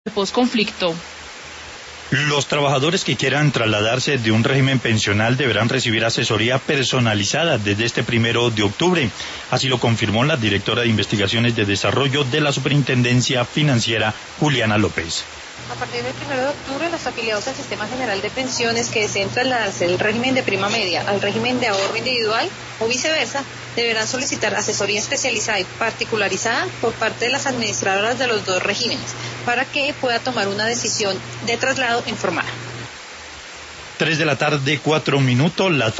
Postconflicto. Los trabajadores que quieran trasladarse de un régimen pensional deberán recibir asesoría personalizada desde este 1 de octubre. Así lo confirmó la directora de Investigaciones de Desarrollo de la Superintendencia Financiera, Juliana López. A partir del 1 de octubre, los afiliados al Sistema General de Pensiones que deseen trasladarse del régimen de prima media al régimen de ahorro individual o viceversa, deberán solicitar asesoría especializada y particularizada por parte de las administradoras de los dos regímenes para que pueda tomar una decisión de traslado informada. 3 de la tarde, 4 minutos.